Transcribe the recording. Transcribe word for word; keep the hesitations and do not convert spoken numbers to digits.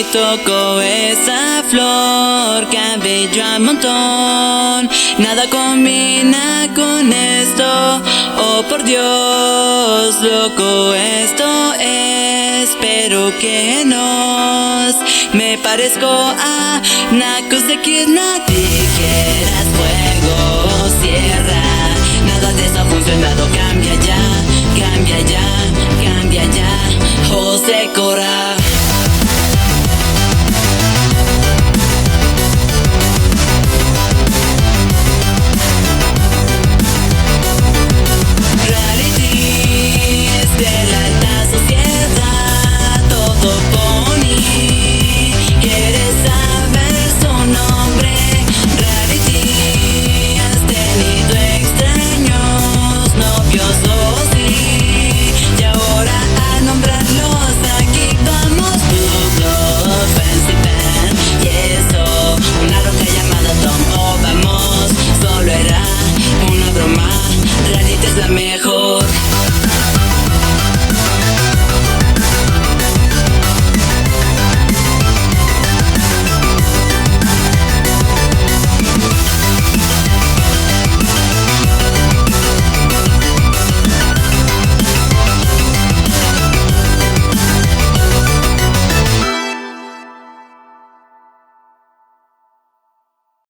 toco esa flor, cabello a montón. Nada combina con esto, oh por Dios, loco esto es, pero que nos me parezco a nacos de Kidna. Tijeras, fuego, sierra, nada de eso ha funcionado. Cambia ya, cambia ya, cambia ya, José Cora.